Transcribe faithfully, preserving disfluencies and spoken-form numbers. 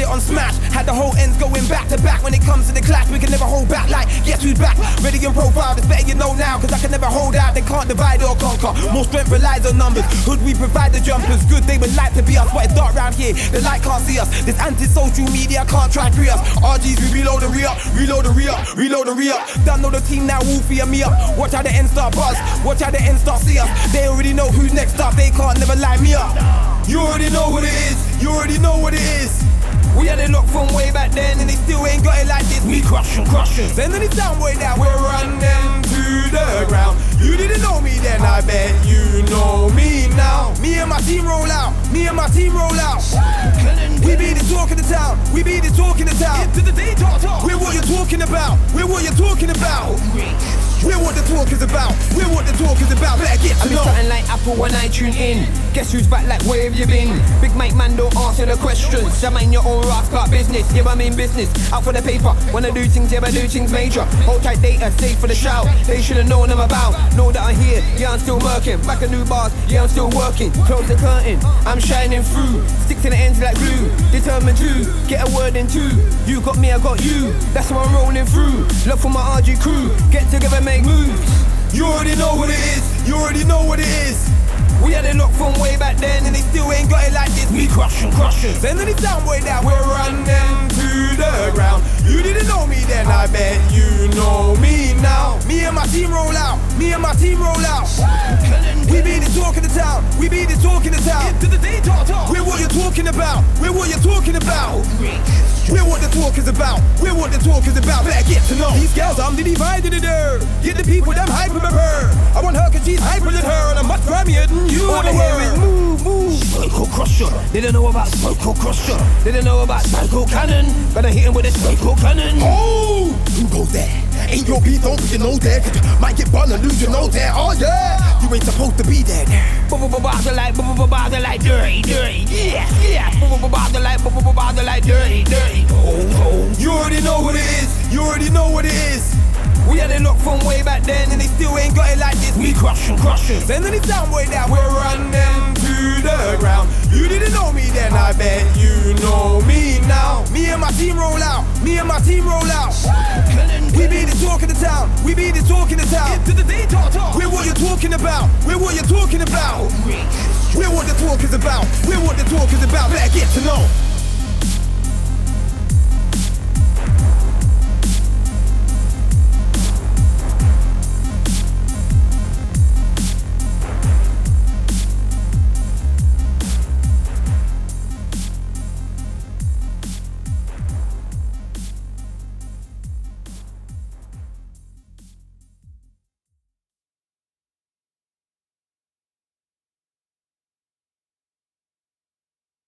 it on Smash. Had the whole ends going back to back. When it comes to the clash, we can never hold back. Like, guess who's back? Ready and profile, it's better you know now. Cause I can never hold out, they can't divide or conquer. More strength relies on numbers. Hood, we provide the jumpers. Good, they would like to be us, but it's dark round here. The light can't see us. This anti-social media can't try and free us. R Gs, we reload and re-up, reload and re-up, reload and re-up. Don't know the team now, Wolfie and me up. Watch how the end start buzz, watch how the end start see us. They already know who's next up, they can't never line me up. You already know what it is, you already know what it is. We had it locked from way back then and they still ain't got it like this. We crush them, crush them. Send any sound way down, we'll run them to the ground. You didn't know me then, I bet you know me now. Me and my team roll out, me and my team roll out. We be the talk of the town, we be the talk of the town. Into the day, talk, talk. We're what you're talking about, we're what you're talking about. We're what the talk is about, we're what the talk is about. Better get to know. I'm something like Apple when I tune in. Guess who's back, like where have you been? Big Mike man don't answer the questions. I mind your own rascal business, yeah I'm in business. Out for the paper, when I do things, yeah I do things major. Hold tight data, safe for the shout. They should've known I'm about. Know that I'm here, yeah I'm still working. Back a new bars, yeah I'm still working. Close the curtain, I'm shining through. Stick to the ends like glue. Determined to get a word in two. You got me, I got you. That's how I'm rolling through. Love for my R G crew. Get together, make moves. You already know what it is, you already know what it is. We had it locked from way back then and they still ain't got it like this. We crush them, crush them. Send any sound way down, we'll run them to the ground. You didn't know me then, I bet you know me now. Me and my team roll out, me and my team roll out. We be the talk of the town, we be the talk of the town. Into the day, talk, talk. We're what you're talking about, we're what you're talking about. We're what the talk is about, we're what the talk is about. Better get to know. These girls, I'm the divided in her. Get the people, them hyper with her. I want her cause she's hyper than her. And I'm much grimier than you. All they hear is move, move. Psycho crusher. They don't know about psycho crusher. They don't know about psycho cannon. Gonna hit him with a psycho cannon. Oh, who goes there? Ain't your beat, don't you know there? Cause you might get burned and lose your nose there. Oh yeah, you ain't supposed to be there. Bother like, bother like dirty, dirty. Yeah, yeah. Bother like, bother like dirty, dirty. Oh, oh. You already know what it is. You already know what it is. We had it locked from way back then and they still ain't got it like this. We crush them, crush them. Send any sound way down, we'll run them to the ground. You didn't know me then, I bet you know me now. Me and my team roll out, me and my team roll out. We be the talk of the town, we be the talk of the town. Into the day, talk, talk. We're what you're talking about, we're what you're talking about. We're what the talk is about, we're what the talk is about. Better get to know.